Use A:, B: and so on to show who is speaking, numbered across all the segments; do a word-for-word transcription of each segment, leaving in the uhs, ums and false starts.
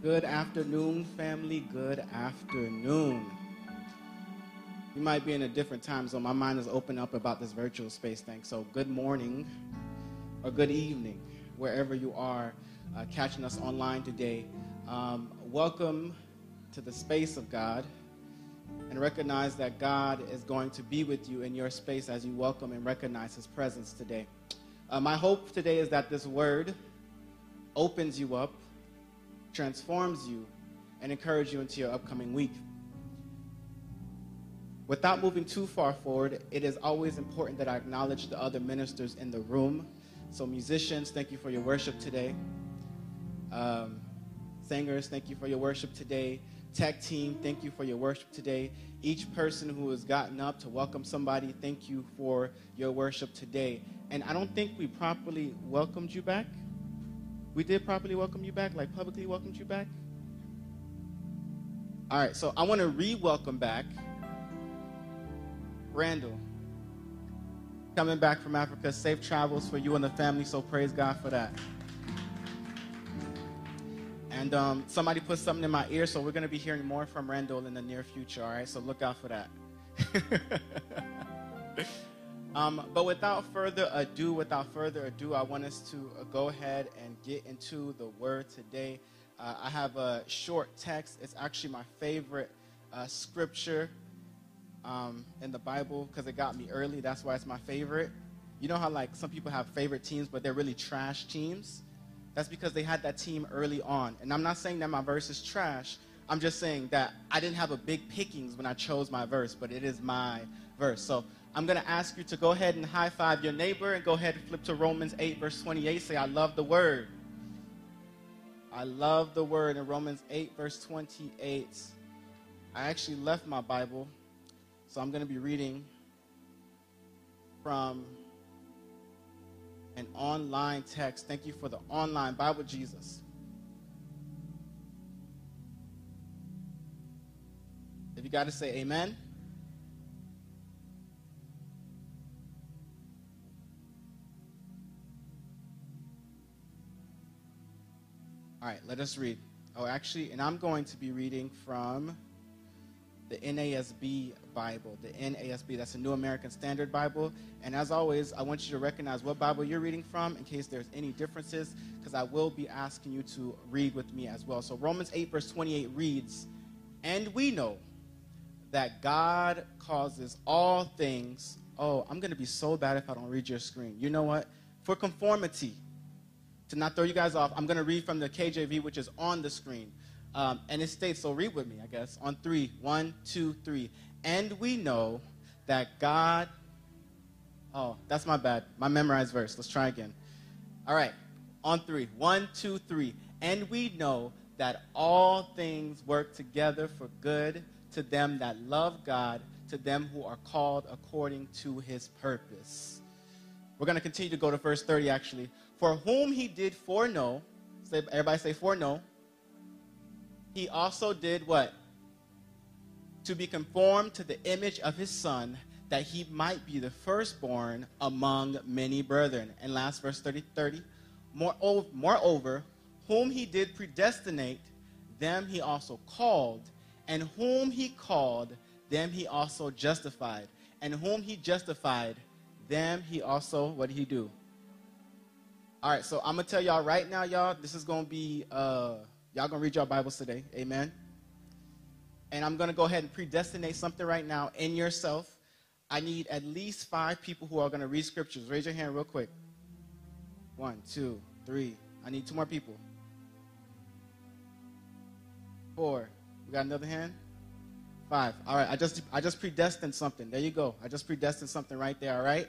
A: Good afternoon, family. Good afternoon. You might be in a different time zone. My mind is open up about this virtual space thing. So good morning or good evening, wherever you are uh, catching us online today. Um, welcome to the space of God, and recognize that God is going to be with you in your space as you welcome and recognize his presence today. Uh, my hope today is that this word opens you up, transforms you, and encourages you into your upcoming week. Without moving too far forward, it is always important that I acknowledge the other ministers in the room. So musicians, thank you for your worship today. Um, singers, thank you for your worship today. Tech team, thank you for your worship today. Each person who has gotten up to welcome somebody, thank you for your worship today. And I don't think we properly welcomed you back. We did properly welcome you back, like publicly welcomed you back? All right, so I want to re-welcome back Randall. Coming back from Africa, safe travels for you and the family, so praise God for that. And um, somebody put something in my ear, so we're going to be hearing more from Randall in the near future, all right? So look out for that. um, but without further ado, without further ado, I want us to uh, go ahead and get into the word today. Uh, I have a short text. It's actually my favorite uh, scripture um, in the Bible because it got me early. That's why it's my favorite. You know how like some people have favorite teams, but they're really trash teams? That's because they had that team early on. And I'm not saying that my verse is trash. I'm just saying that I didn't have a big pickings when I chose my verse, but it is my verse. So I'm going to ask you to go ahead and high-five your neighbor and go ahead and flip to Romans eight, verse twenty-eight. Say, I love the word. I love the word in Romans eight, verse twenty-eight. I actually left my Bible, so I'm going to be reading from an online text. Thank you for the online Bible Jesus. If you got to say amen. All right, let us read. Oh, actually, and I'm going to be reading from the N A S B Bible, the N A S B, that's a New American Standard Bible. And as always, I want you to recognize what Bible you're reading from in case there's any differences, because I will be asking you to read with me as well. So Romans eight, verse twenty-eight reads, and we know that God causes all things, oh, I'm going to be so bad if I don't read your screen. You know what? For conformity, to not throw you guys off, I'm going to read from the K J V, which is on the screen. Um, and it states, so read with me, I guess, on three. One, two, three. And we know that God, oh, that's my bad. My memorized verse. Let's try again. All right, on three. One, two, three. And we know that all things work together for good to them that love God, to them who are called according to his purpose. We're going to continue to go to verse thirty, actually. For whom he did foreknow, say, everybody say foreknow, he also did what? To be conformed to the image of his son, that he might be the firstborn among many brethren. And last verse thirty, thirty. Moreover, moreover, whom he did predestinate, them he also called. And whom he called, them he also justified. And whom he justified, them he also, what did he do? All right, so I'm going to tell y'all right now, y'all, this is going to be, uh, y'all going to read your Bibles today. Amen. And I'm going to go ahead and predestinate something right now in yourself. I need at least five people who are going to read scriptures. Raise your hand real quick. One, two, three. I need two more people. Four. We got another hand? Five. All right, I just I just predestined something. There you go. I just predestined something right there, all right?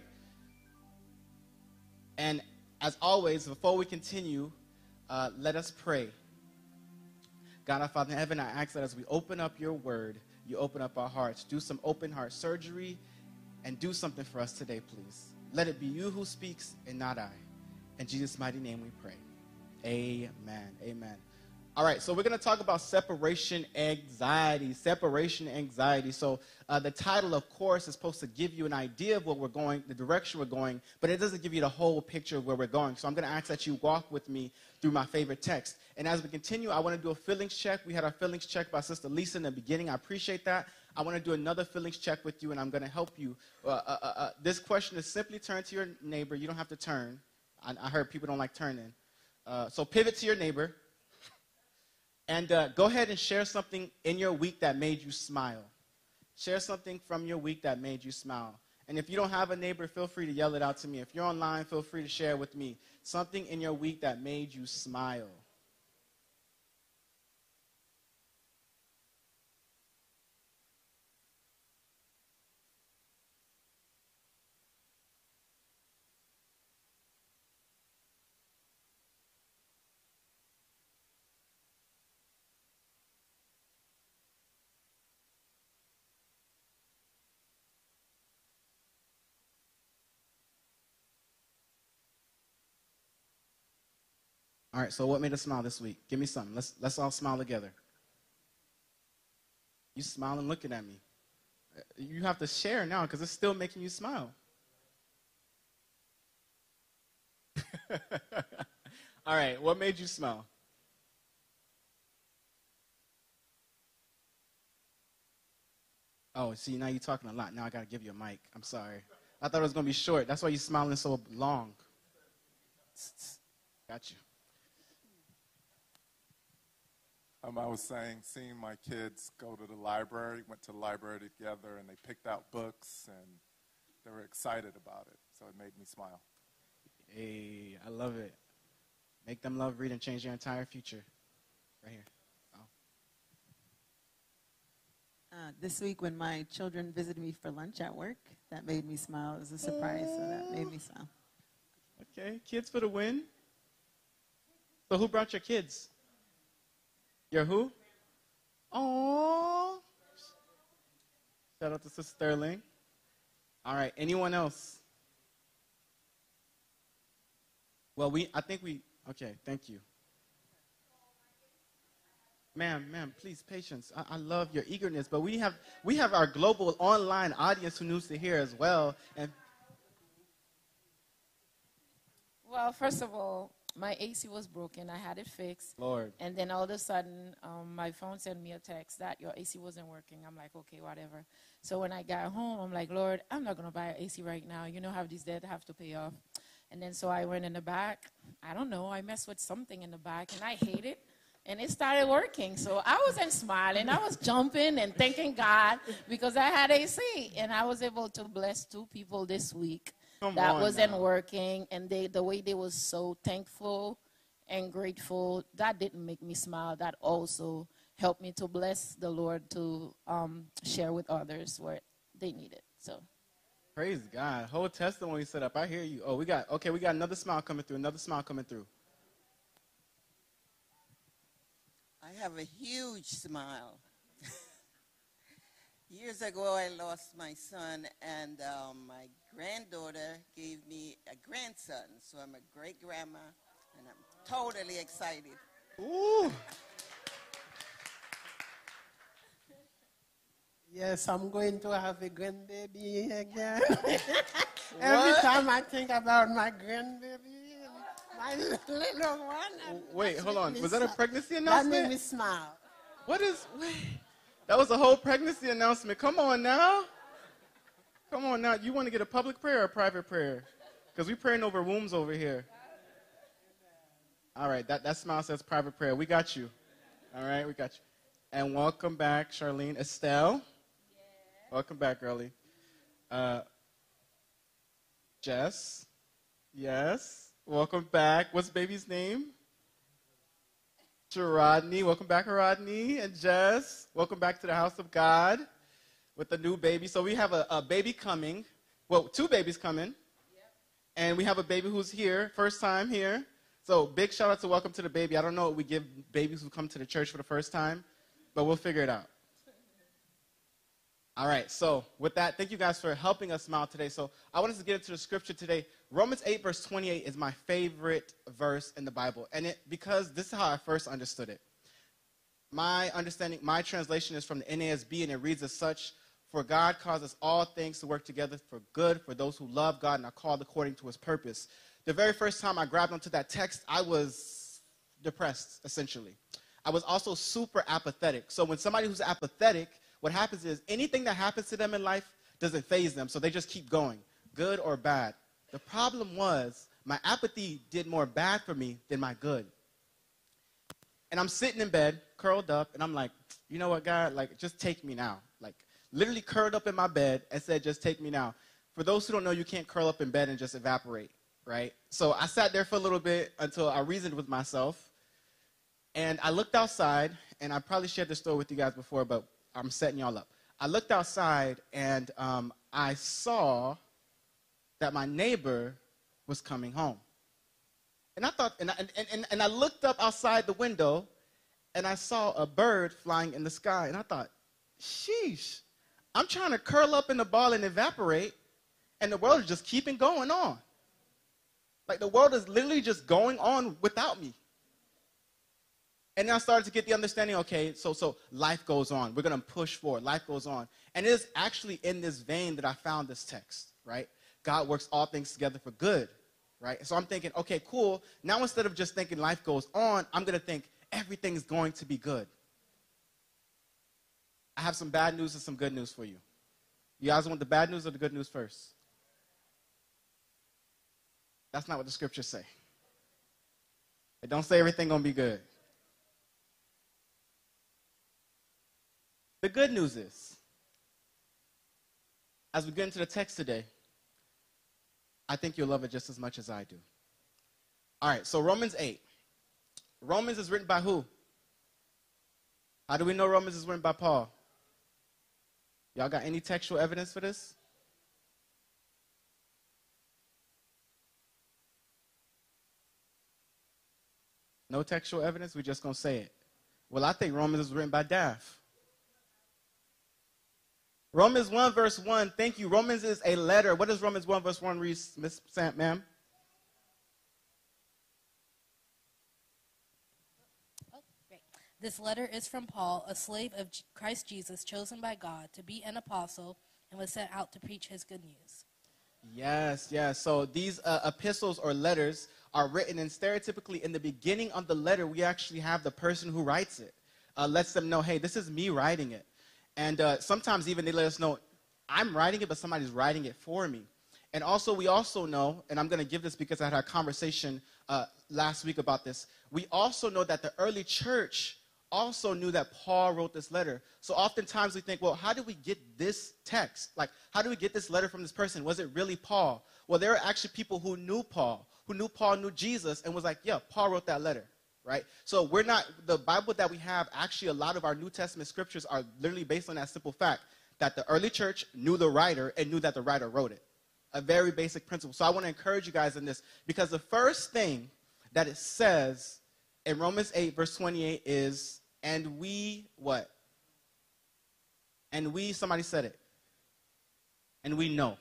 A: And as always, before we continue, uh, let us pray. God, our Father in heaven, I ask that as we open up your word, you open up our hearts. Do some open heart surgery and do something for us today, please. Let it be you who speaks and not I. In Jesus' mighty name we pray. Amen. Amen. All right, so we're going to talk about separation anxiety. Separation anxiety. So uh, the title, of course, is supposed to give you an idea of where we're going, the direction we're going, but it doesn't give you the whole picture of where we're going. So I'm going to ask that you walk with me through my favorite text. And as we continue, I want to do a feelings check. We had our feelings check by Sister Lisa in the beginning. I appreciate that. I want to do another feelings check with you, and I'm going to help you. Uh, uh, uh, this question is simply turn to your neighbor. You don't have to turn. I, I heard people don't like turning. Uh, so pivot to your neighbor. And uh, go ahead and share something in your week that made you smile. Share something from your week that made you smile. And if you don't have a neighbor, feel free to yell it out to me. If you're online, feel free to share with me. Something in your week that made you smile. All right, so what made us smile this week? Give me something. Let's, let's all smile together. You smiling looking at me. You have to share now because it's still making you smile. All right, what made you smile? Oh, see, now you're talking a lot. Now I got to give you a mic. I'm sorry. I thought it was going to be short. That's why you're smiling so long. Got you.
B: Um, I was saying, seeing my kids go to the library, went to the library together, and they picked out books, and they were excited about it. So it made me smile.
A: Hey, I love it. Make them love reading, change their entire future. Right here. Oh.
C: Uh, this week when my children visited me for lunch at work, that made me smile. It was a surprise, so that made me smile.
A: Okay, kids for the win. So who brought your kids? Your who? Aww. Shout out to Sister Sterling. All right, anyone else? Well, we, I think we, okay, thank you. Ma'am, ma'am, please, patience. I, I love your eagerness, but we have, we have our global online audience who needs to hear as well. And
D: well, first of all, my A C was broken. I had it fixed.
A: Lord.
D: And then all of a sudden, um, my phone sent me a text that your A C wasn't working. I'm like, okay, whatever. So when I got home, I'm like, Lord, I'm not going to buy an A C right now. You know how these debt have to pay off. And then so I went in the back. I don't know. I messed with something in the back, and I hate it. And it started working. So I wasn't smiling. I was jumping and thanking God because I had A C. And I was able to bless two people this week.
A: Come
D: that
A: on
D: wasn't
A: now.
D: working, and they the way they was so thankful and grateful, that didn't make me smile. That also helped me to bless the Lord to um, share with others where they need it. So
A: Praise God. Whole testimony set up. I hear you. Oh, we got, okay, we got another smile coming through, another smile coming through.
E: I have a huge smile. Years ago, I lost my son, and um, my granddaughter gave me a grandson. So I'm a great-grandma, and I'm totally excited.
A: Ooh.
F: Yes, I'm going to have a grandbaby again. Every time I think about my grandbaby, my little one.
A: Wait, hold on. Was that a pregnancy
F: That
A: announcement?
F: made me smile.
A: What is, wait. That was a whole pregnancy announcement. Come on now. Come on now. You want to get a public prayer or a private prayer? Because we're praying over wombs over here. All right, that, that smile says private prayer. We got you. All right, we got you. And welcome back, Charlene. Estelle. Yeah. Welcome back, girlie. Uh, Jess. Yes. Welcome back. What's baby's name? Rodney, welcome back, Rodney and Jess. Welcome back to the house of God with the new baby. So we have a, a baby coming. Well, two babies coming. Yep. And we have a baby who's here, first time here. So big shout out to welcome to the baby. I don't know what we give babies who come to the church for the first time, but we'll figure it out. All right, so with that, thank you guys for helping us smile today. So I want us to get into the scripture today. Romans eight, verse twenty-eight is my favorite verse in the Bible. And it because this is how I first understood it. my understanding, my translation is from the N A S B, and it reads as such: "For God causes all things to work together for good for those who love God and are called according to his purpose." The very first time I grabbed onto that text, I was depressed, essentially. I was also super apathetic. So when somebody who's apathetic, what happens is anything that happens to them in life doesn't faze them, so they just keep going, good or bad. The problem was my apathy did more bad for me than my good. And I'm sitting in bed, curled up, and I'm like, you know what, God, like, just take me now. Like, literally curled up in my bed and said, just take me now. For those who don't know, you can't curl up in bed and just evaporate, right? So I sat there for a little bit until I reasoned with myself. And I looked outside, and I probably shared this story with you guys before, but I'm setting y'all up. I looked outside, and um, I saw that my neighbor was coming home. And I thought, and I, and, and, and I looked up outside the window, and I saw a bird flying in the sky. And I thought, sheesh, I'm trying to curl up in the ball and evaporate, and the world is just keeping going on. Like, the world is literally just going on without me. And then I started to get the understanding, okay, so so life goes on. We're going to push forward. Life goes on. And it is actually in this vein that I found this text, right? God works all things together for good, right? So I'm thinking, okay, cool. Now instead of just thinking life goes on, I'm going to think everything's going to be good. I have some bad news and some good news for you. You guys want the bad news or the good news first? That's not what the scriptures say. It don't say everything going to be good. The good news is, as we get into the text today, I think you'll love it just as much as I do. All right, so Romans eight. Romans is written by who? How do we know Romans is written by Paul? Y'all got any textual evidence for this? No textual evidence? We're just going to say it. Well, I think Romans is written by Daff. Romans one verse one, thank you. Romans is a letter. What does Romans one verse one read, Miss Sam, ma'am?
G: Oh, great. This letter is from Paul, a slave of Christ Jesus, chosen by God to be an apostle and was sent out to preach his good news.
A: Yes, yes. So these uh, epistles or letters are written, and stereotypically in the beginning of the letter, we actually have the person who writes it. Uh, lets them know, hey, this is me writing it. And uh, sometimes even they let us know, I'm writing it, but somebody's writing it for me. And also, we also know, and I'm going to give this because I had a conversation uh, last week about this. We also know that the early church also knew that Paul wrote this letter. So oftentimes we think, well, how did we get this text? Like, how do we get this letter from this person? Was it really Paul? Well, there are actually people who knew Paul, who knew Paul, knew Jesus, and was like, yeah, Paul wrote that letter. Right? So we're not, the Bible that we have, actually a lot of our New Testament scriptures are literally based on that simple fact that the early church knew the writer and knew that the writer wrote it. A very basic principle. So I want to encourage you guys in this, because the first thing that it says in Romans eight verse twenty-eight is, and we, what? And we, somebody said it. And we know.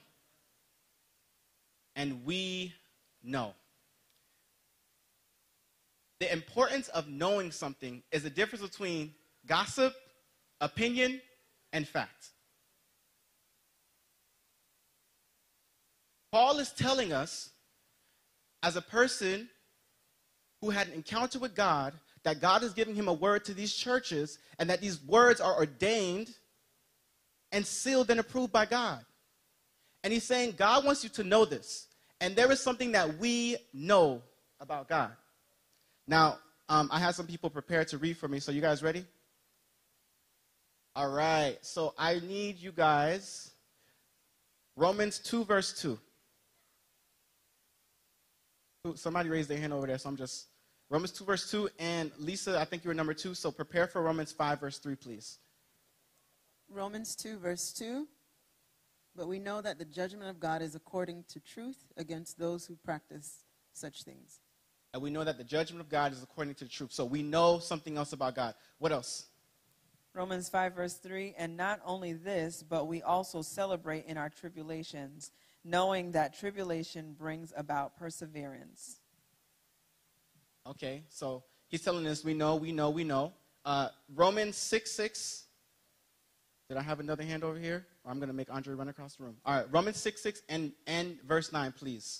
A: And we know. The importance of knowing something is the difference between gossip, opinion, and fact. Paul is telling us, as a person who had an encounter with God, that God is giving him a word to these churches, and that these words are ordained and sealed and approved by God. And he's saying, God wants you to know this. And there is something that we know about God. Now, um, I have some people prepared to read for me, so you guys ready? All right, so I need you guys, Romans two, verse two. Somebody raised their hand over there, so I'm just, Romans two, verse two, and Lisa, I think you were number two, so prepare for Romans five, verse three, please.
C: Romans two, verse two. But we know that the judgment of God is according to truth against those who practice such things.
A: And we know that the judgment of God is according to the truth. So we know something else about God. What else?
H: Romans five, verse three, and not only this, but we also celebrate in our tribulations, knowing that tribulation brings about perseverance.
A: Okay, so he's telling us we know, we know, we know. Uh, Romans six six. Did I have another hand over here? Or I'm going to make Andre run across the room. All right, Romans six six and, and verse nine, please.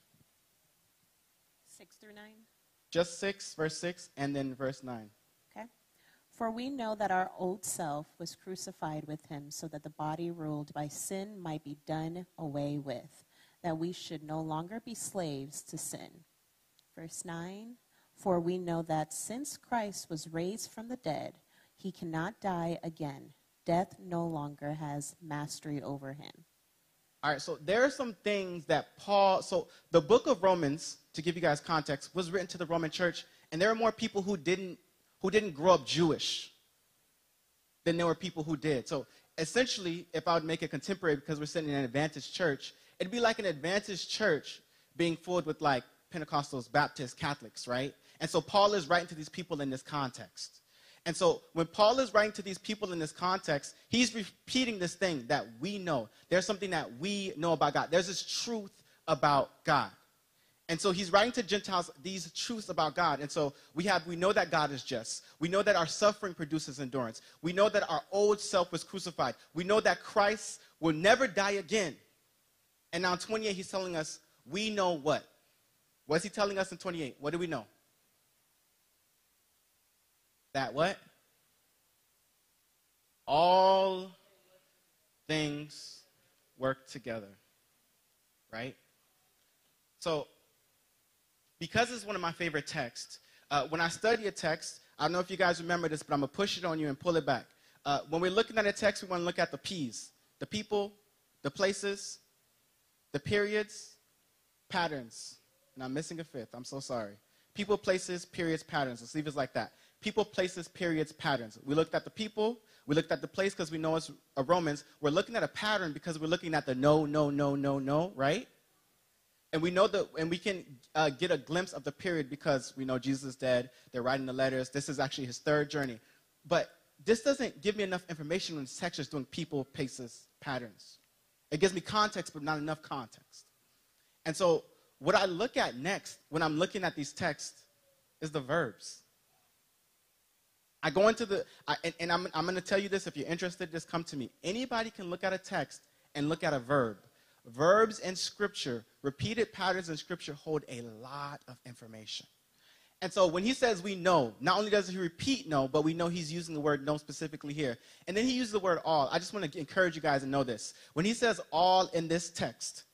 I: six through nine.
A: Just six, verse six, and then verse nine.
I: Okay. For we know that our old self was crucified with him so that the body ruled by sin might be done away with, that we should no longer be slaves to sin. Verse nine. For we know that since Christ was raised from the dead, he cannot die again. Death no longer has mastery over him.
A: All right, so there are some things that Paul, so the book of Romans, to give you guys context, was written to the Roman church, and there are more people who didn't, who didn't grow up Jewish than there were people who did. So essentially, if I would make it contemporary, because we're sitting in an Adventist church, it'd be like an Adventist church being filled with like Pentecostals, Baptists, Catholics, right? And so Paul is writing to these people in this context. And so when Paul is writing to these people in this context, he's repeating this thing that we know. There's something that we know about God. There's this truth about God. And so he's writing to Gentiles these truths about God. And so we have, we know that God is just. We know that our suffering produces endurance. We know that our old self was crucified. We know that Christ will never die again. And now in twenty-eight, he's telling us, we know what? What's he telling us in twenty-eight? What do we know? That what? All things work together, right? So, because it's one of my favorite texts, uh, when I study a text, I don't know if you guys remember this, but I'm going to push it on you and pull it back. Uh, when we're looking at a text, we want to look at the P's, the people, the places, the periods, patterns. And I'm missing a fifth. I'm so sorry. People, places, periods, patterns. Let's leave it like that. People, places, periods, patterns. We looked at the people. We looked at the place because we know it's a Romans. We're looking at a pattern because we're looking at the no, no, no, no, no, right? And we know that, and we can uh, get a glimpse of the period because we know Jesus is dead. They're writing the letters. This is actually his third journey. But this doesn't give me enough information when the text is doing people, places, patterns. It gives me context, but not enough context. And so what I look at next when I'm looking at these texts is the verbs. I go into the, I, and, and I'm, I'm going to tell you this. If you're interested, just come to me. Anybody can look at a text and look at a verb. Verbs in Scripture, repeated patterns in Scripture hold a lot of information. And so when he says we know, not only does he repeat know, but we know he's using the word know specifically here. And then he uses the word all. I just want to encourage you guys to know this. When he says all in this text,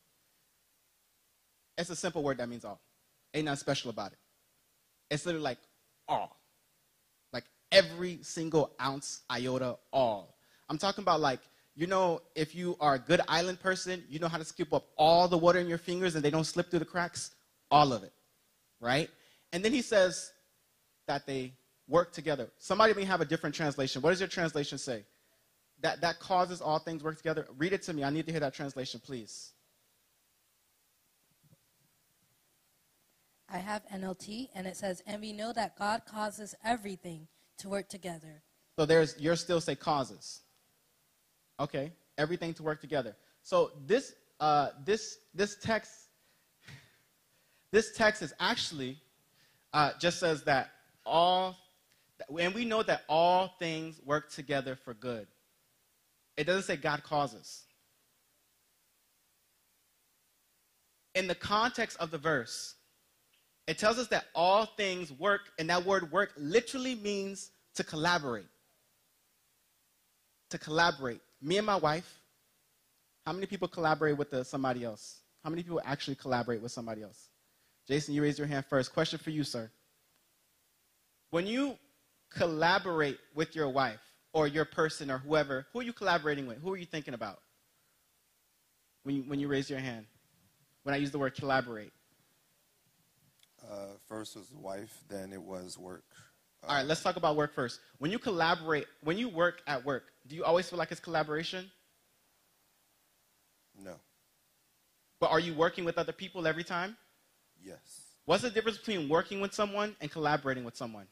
A: it's a simple word that means all. Ain't nothing special about it. It's literally like all. Like every single ounce, iota, all. I'm talking about like, you know, if you are a good island person, you know how to scoop up all the water in your fingers and they don't slip through the cracks? All of it, right? And then he says that they work together. Somebody may have a different translation. What does your translation say? That, that causes all things work together? Read it to me. I need to hear that translation, please.
G: I have N L T, and it says, and we know that God causes everything to work together.
A: So there's, yours still say causes. Okay, everything to work together. So this, uh, this, this text, this text is actually uh, just says that all, and we know that all things work together for good. It doesn't say God causes. In the context of the verse, it tells us that all things work, and that word work literally means to collaborate. To collaborate. Me and my wife, how many people collaborate with the, somebody else? How many people actually collaborate with somebody else? Jason, you raised your hand first. Question for you, sir. When you collaborate with your wife or your person or whoever, who are you collaborating with? Who are you thinking about when you, when you raise your hand? When I use the word collaborate.
J: Uh, first was the wife, then it was work. Uh,
A: All right, let's talk about work first. When you collaborate, when you work at work, do you always feel like it's collaboration?
J: No.
A: But are you working with other people every time?
J: Yes.
A: What's the difference between working with someone and collaborating with someone?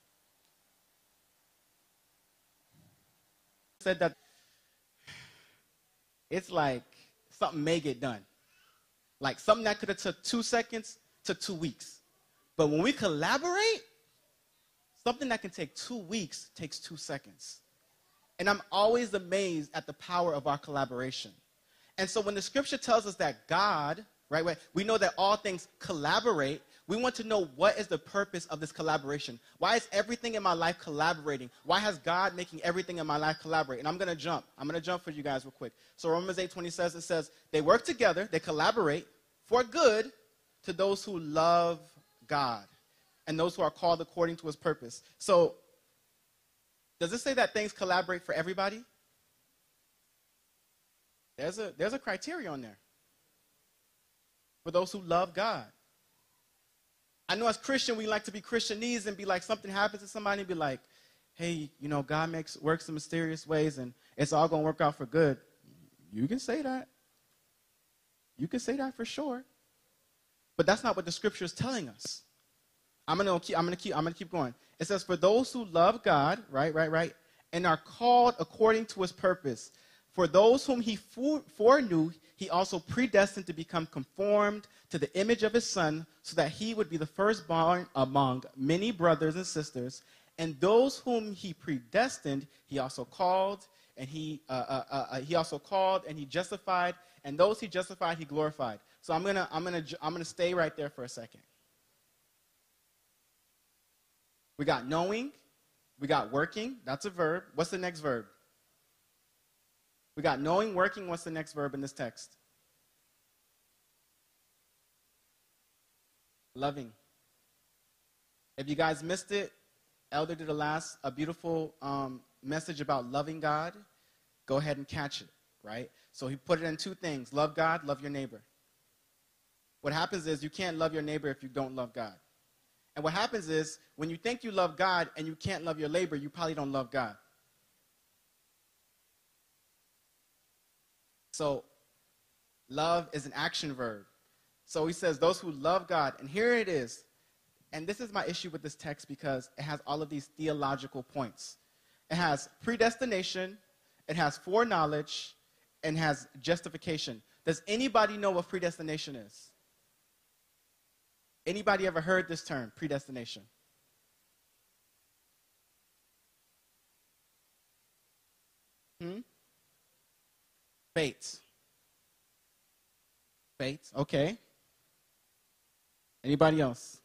A: Said that it's like something may get done. Like something that could have took two seconds took two weeks. But when we collaborate, Something that can take two weeks takes two seconds. And I'm always amazed at the power of our collaboration. And so when the scripture tells us that God, right, we know that all things collaborate, we want to know what is the purpose of this collaboration. Why is everything in my life collaborating? Why has God making everything in my life collaborate? And I'm going to jump. I'm going to jump for you guys real quick. So Romans eight twenty says, it says, they work together, they collaborate for good to those who love God and those who are called according to his purpose. So does it say that things collaborate for everybody? There's a, there's a criteria on there. For those who love God. I know as Christian, we like to be Christianese and be like, something happens to somebody and be like, hey, you know, God makes works in mysterious ways and it's all going to work out for good. You can say that. You can say that for sure. But that's not what the scripture is telling us. I'm going to keep, I'm going to keep, I'm going to keep going. It says, for those who love God, right, right, right, and are called according to his purpose. For those whom he foreknew, he also predestined to become conformed to the image of his Son, so that he would be the firstborn among many brothers and sisters. And those whom he predestined, he also called, and he uh, uh, uh, he also called, and he justified, and those he justified, he glorified. So I'm gonna I'm gonna I'm gonna stay right there for a second. We got knowing, we got working. That's a verb. What's the next verb? We got knowing, working. What's the next verb in this text? Loving. If you guys missed it, Elder did a last, a beautiful um, message about loving God. Go ahead and catch it, right? So he put it in two things. Love God, love your neighbor. What happens is you can't love your neighbor if you don't love God. And what happens is when you think you love God and you can't love your neighbor, you probably don't love God. So love is an action verb. So he says those who love God. And here it is. And this is my issue with this text because it has all of these theological points. It has predestination. It has foreknowledge. And has justification. Does anybody know what predestination is? Anybody ever heard this term, predestination? Hmm? Fate. Fate, okay. Anybody else?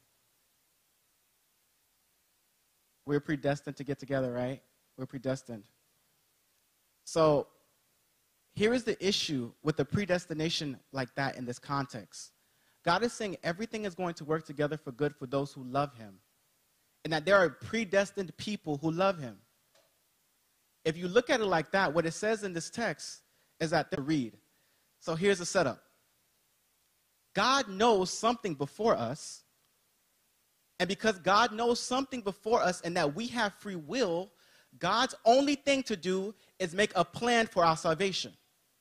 A: We're predestined to get together, right? We're predestined. So, here is the issue with the predestination like that in this context. God is saying everything is going to work together for good for those who love him. And that there are predestined people who love him. If you look at it like that, what it says in this text is that they read. So here's the setup. God knows something before us. And because God knows something before us and that we have free will, God's only thing to do is make a plan for our salvation.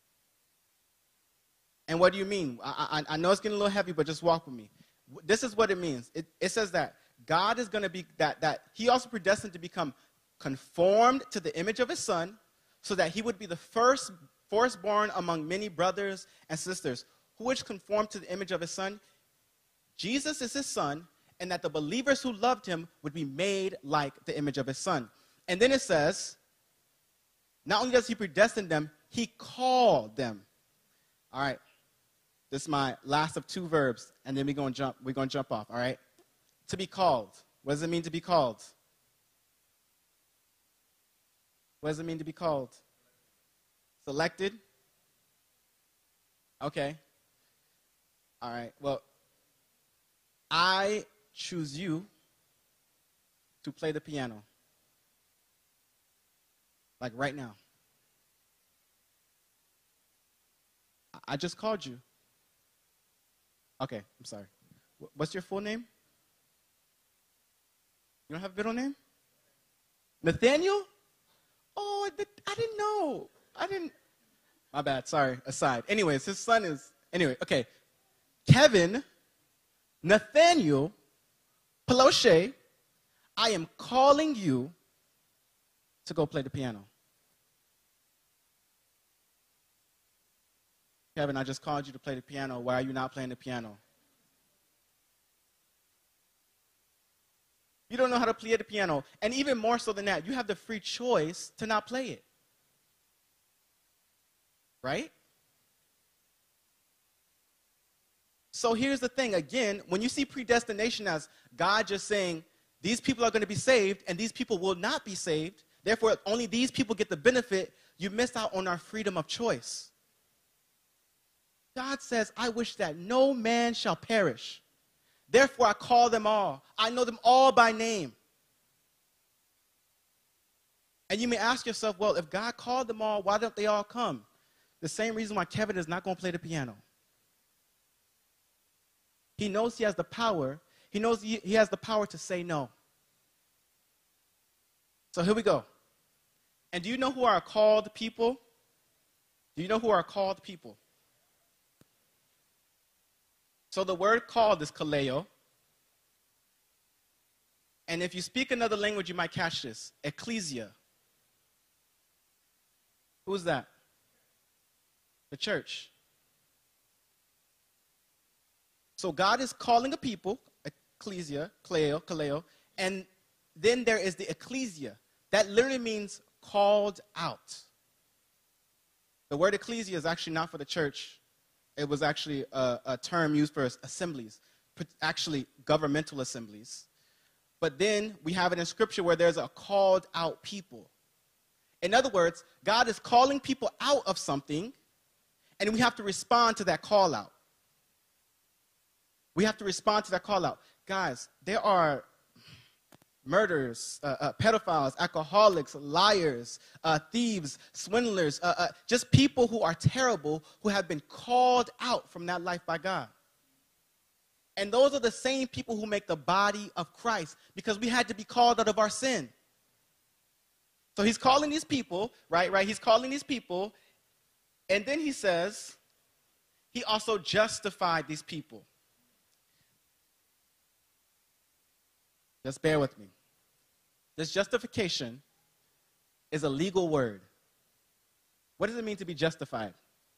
A: And what do you mean? I, I, I know it's getting a little heavy, but just walk with me. This is what it means. It, it says that God is going to be, that, that he also predestined to become conformed to the image of his Son so that he would be the first firstborn among many brothers and sisters. Who is conformed to the image of his Son? Jesus is his Son, and that the believers who loved him would be made like the image of his Son. And then it says, not only does he predestine them, he called them. All right. This is my last of two verbs, and then we're going to jump, we're going to jump off, all right? To be called. What does it mean to be called? What does it mean to be called? Selected? Okay. All right. Well, I choose you to play the piano. Like right now. I just called you. Okay, I'm sorry. What's your full name? You don't have a middle name? Nathaniel? Oh, I didn't know. I didn't. My bad, sorry, aside. Anyways, his son is, anyway, okay. Kevin, Nathaniel, Peloche, I am calling you to go play the piano. Kevin, I just called you to play the piano. Why are you not playing the piano? You don't know how to play the piano. And even more so than that, you have the free choice to not play it. Right? So here's the thing. Again, when you see predestination as God just saying, these people are going to be saved and these people will not be saved, therefore only these people get the benefit, you miss out on our freedom of choice. God says, I wish that no man shall perish. Therefore, I call them all. I know them all by name. And you may ask yourself, well, if God called them all, why don't they all come? The same reason why Kevin is not going to play the piano. He knows he has the power. He knows he, he has the power to say no. So here we go. And do you know who are called people? Do you know who are called people? So the word called is kaleo. And if you speak another language, you might catch this. Ecclesia. Who's that? The church. So God is calling a people, ecclesia, kaleo, kaleo, and then there is the ecclesia. That literally means called out. The word ecclesia is actually not for the church. It was actually a, a term used for assemblies, actually governmental assemblies. But then we have it in Scripture where there's a called out people. In other words, God is calling people out of something, and we have to respond to that call out. We have to respond to that call out. Guys, there are murderers, uh, uh, pedophiles, alcoholics, liars, uh, thieves, swindlers, uh, uh, just people who are terrible, who have been called out from that life by God. And those are the same people who make the body of Christ, because we had to be called out of our sin. So he's calling these people, right, right? He's calling these people, and then he says he also justified these people. Just bear with me. This justification is a legal word. What does it mean to be justified?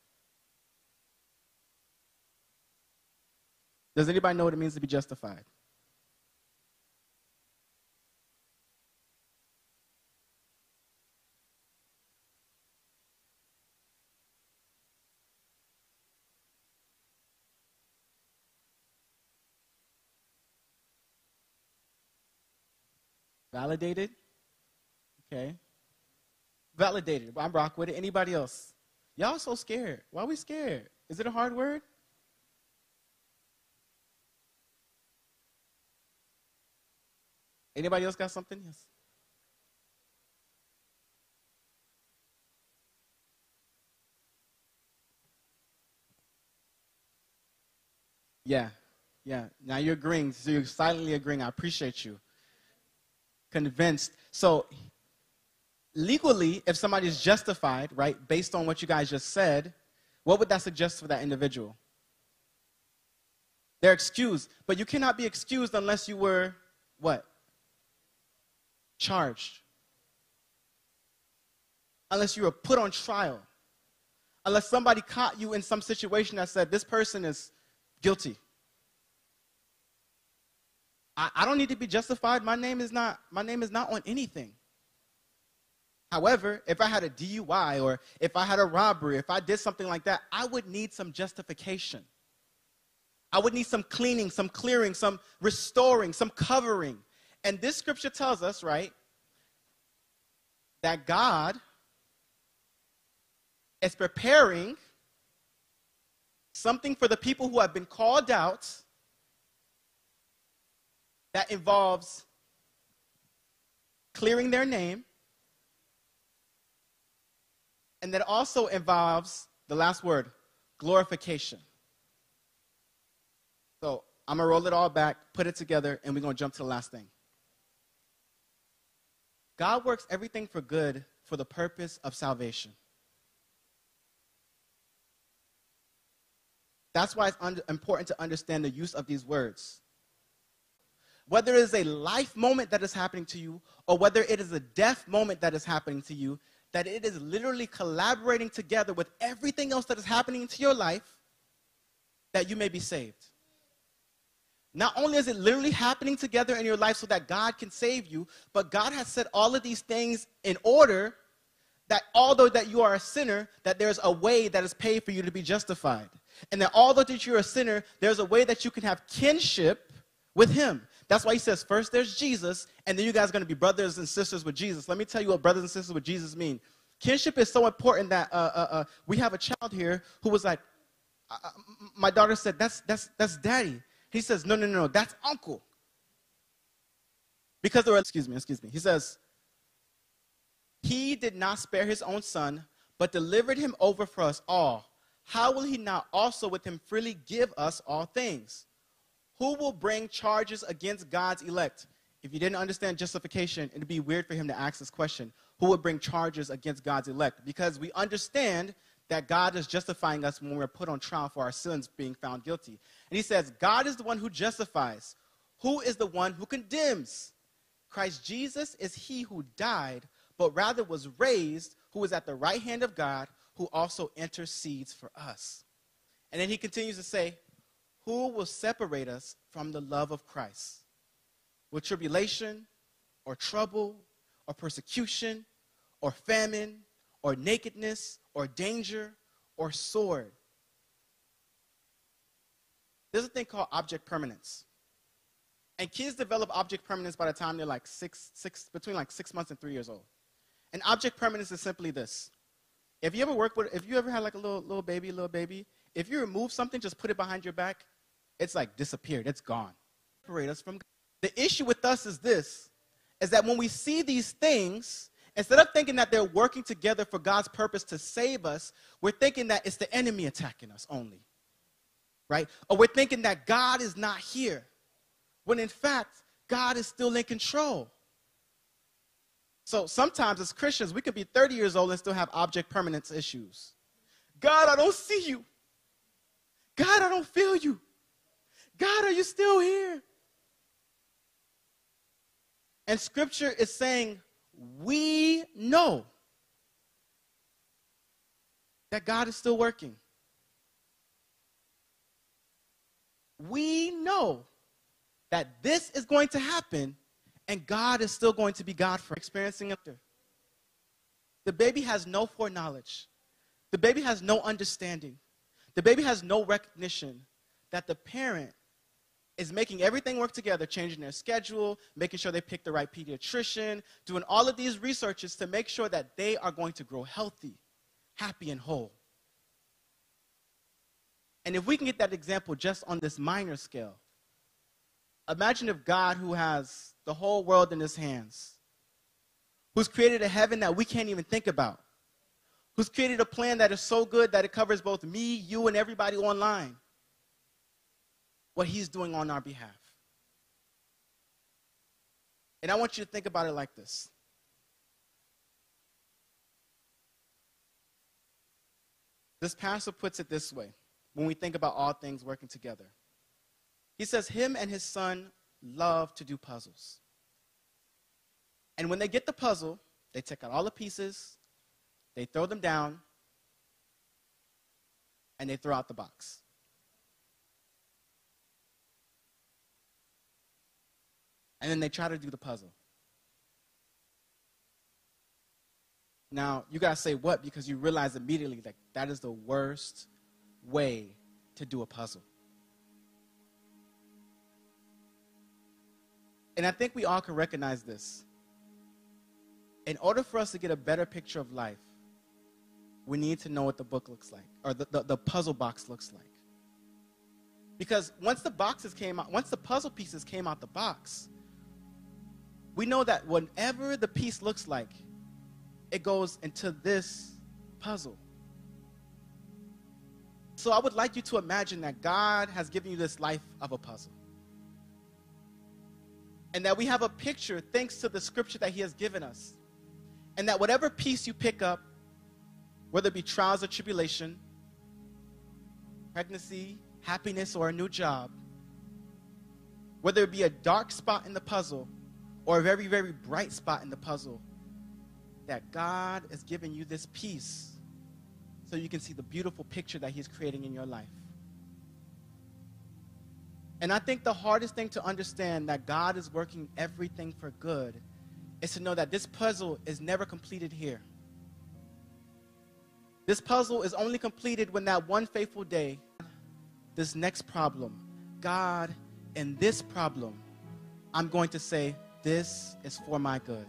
A: Does anybody know what it means to be justified? Validated? Okay. Validated. I'm rock with it. Anybody else? Y'all so scared. Why are we scared? Is it a hard word? Anybody else got something? Yes. Yeah. Yeah. Now you're agreeing. So you're silently agreeing. I appreciate you. Convinced. So legally, if somebody is justified, right, based on what you guys just said, what would that suggest for that individual? They're excused. But you cannot be excused unless you were, what? Charged. Unless you were put on trial. Unless somebody caught you in some situation that said, this person is guilty. I, I don't need to be justified. My name is not, my name is not on anything. However, if I had a D U I or if I had a robbery, if I did something like that, I would need some justification. I would need some cleaning, some clearing, some restoring, some covering. And this scripture tells us, right, that God is preparing something for the people who have been called out that involves clearing their name, and that also involves, the last word, glorification. So I'm going to roll it all back, put it together, and we're going to jump to the last thing. God works everything for good for the purpose of salvation. That's why it's un- important to understand the use of these words. Whether it is a life moment that is happening to you, or whether it is a death moment that is happening to you, that it is literally collaborating together with everything else that is happening to your life, that you may be saved. Not only is it literally happening together in your life so that God can save you, but God has set all of these things in order that although that you are a sinner, that there's a way that is paid for you to be justified. And that although that you're a sinner, there's a way that you can have kinship with him. That's why he says first there's Jesus, and then you guys are going to be brothers and sisters with Jesus. Let me tell you what brothers and sisters with Jesus mean. Kinship is so important that uh, uh, uh, we have a child here who was like, uh, my daughter said, that's, that's, that's daddy. He says, no, no, no, no, that's uncle. Because there were, excuse me, excuse me. He says, he did not spare his own son, but delivered him over for us all. How will he not also with him freely give us all things? Who will bring charges against God's elect? If you didn't understand justification, it would be weird for him to ask this question. Who will bring charges against God's elect? Because we understand that God is justifying us when we're put on trial for our sins being found guilty. And he says, God is the one who justifies. Who is the one who condemns? Christ Jesus is he who died, but rather was raised, who is at the right hand of God, who also intercedes for us. And then he continues to say, who will separate us from the love of Christ? Will tribulation, or trouble, or persecution, or famine, or nakedness, or danger, or sword? There's a thing called object permanence. And kids develop object permanence by the time they're like six, six, between like six months and three years old. And object permanence is simply this. If you ever work with, if you ever had like a little, little baby, little baby, if you remove something, just put it behind your back, it's like disappeared, it's gone. Separate us from God. The issue with us is this, is that when we see these things, instead of thinking that they're working together for God's purpose to save us, we're thinking that it's the enemy attacking us only, right? Or we're thinking that God is not here, when in fact, God is still in control. So sometimes as Christians, we could be thirty years old and still have object permanence issues. God, I don't see you. God, I don't feel you. God, are you still here? And Scripture is saying, we know that God is still working. We know that this is going to happen, and God is still going to be God for experiencing it. The baby has no foreknowledge. The baby has no understanding. The baby has no recognition that the parent is making everything work together, changing their schedule, making sure they pick the right pediatrician, doing all of these researches to make sure that they are going to grow healthy, happy, and whole. And if we can get that example just on this minor scale, imagine if God, who has the whole world in his hands, who's created a heaven that we can't even think about, who's created a plan that is so good that it covers both me, you, and everybody online, what he's doing on our behalf. And I want you to think about it like this. This pastor puts it this way when we think about all things working together. He says him and his son love to do puzzles. And when they get the puzzle, they take out all the pieces, they throw them down, and they throw out the box. And then they try to do the puzzle. Now, you got to say what? Because you realize immediately that that is the worst way to do a puzzle. And I think we all can recognize this. In order for us to get a better picture of life, we need to know what the book looks like, or the, the, the puzzle box looks like. Because once the boxes came out, once the puzzle pieces came out the box, we know that whenever the piece looks like, it goes into this puzzle. So I would like you to imagine that God has given you this life of a puzzle. And that we have a picture thanks to the scripture that he has given us. And that whatever piece you pick up, whether it be trials or tribulation, pregnancy, happiness, or a new job, whether it be a dark spot in the puzzle or a very, very bright spot in the puzzle, that God is giving you this piece so you can see the beautiful picture that he's creating in your life. And I think the hardest thing to understand that God is working everything for good is to know that this puzzle is never completed here. This puzzle is only completed when that one faithful day, this next problem, God, in this problem, I'm going to say, this is for my good.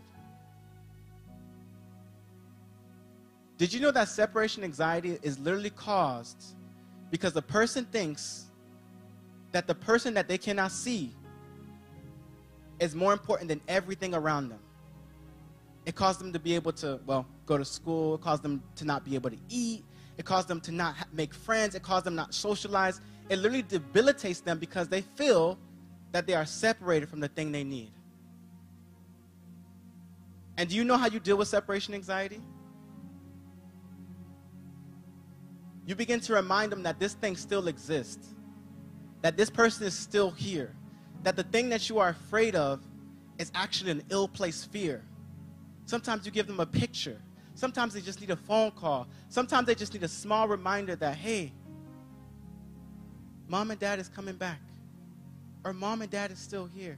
A: Did you know that separation anxiety is literally caused because the person thinks that the person that they cannot see is more important than everything around them? It caused them to be able to, well, go to school. It caused them to not be able to eat. It caused them to not ha- make friends. It caused them not socialize. It literally debilitates them because they feel that they are separated from the thing they need. And do you know how you deal with separation anxiety? You begin to remind them that this thing still exists, that this person is still here, that the thing that you are afraid of is actually an ill-placed fear. Sometimes you give them a picture. Sometimes they just need a phone call. Sometimes they just need a small reminder that, hey, mom and dad is coming back, or mom and dad is still here.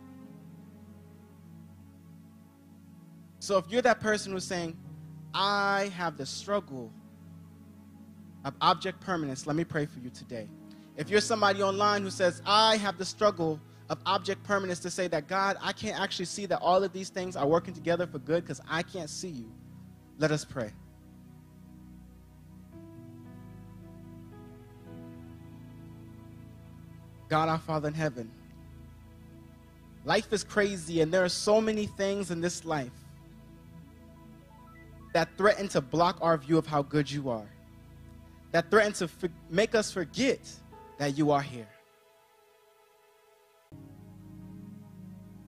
A: So if you're that person who's saying, I have the struggle of object permanence, let me pray for you today. If you're somebody online who says, I have the struggle of object permanence, to say that, God, I can't actually see that all of these things are working together for good because I can't see you, let us pray. God, our Father in heaven, life is crazy and there are so many things in this life that threaten to block our view of how good you are, that threaten to for- make us forget that you are here.